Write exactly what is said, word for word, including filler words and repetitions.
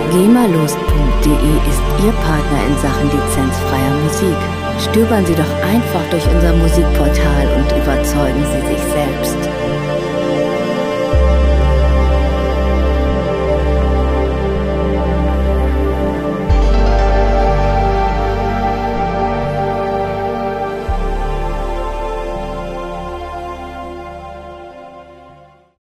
GEMALost punkt de ist Ihr Partner in Sachen lizenzfreier Musik. Stöbern Sie doch einfach durch unser Musikportal und überzeugen Sie sich selbst.